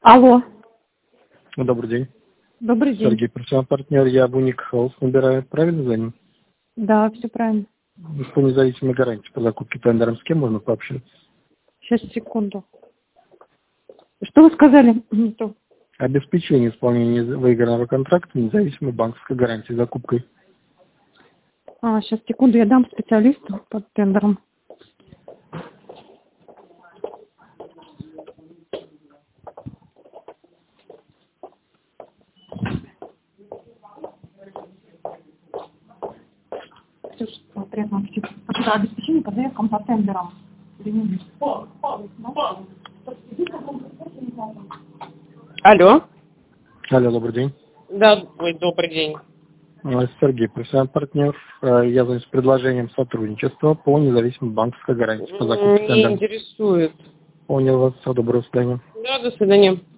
Алло. Добрый день. Добрый день. Сергей, профессиональный партнер Яблоник Хаус набирает. Правильно звоню? Да, все правильно. По независимой гарантии по закупке тендером с кем можно пообщаться? Сейчас, секунду. Что вы сказали? Обеспечение исполнения выигранного контракта независимой банковской гарантии закупкой. Сейчас, секунду, я дам специалисту по тендерам. Приятного аппетита. Это обеспечение по заявкам по тендерам. Алло. Алло, добрый день. Да, ой, добрый день. Сергей, профессиональный партнер. Я звоню с предложением сотрудничества по независимой банковской гарантии по закупке Не тендером. интересует. Понял вас. Всего доброго, до свидания. Да, до свидания.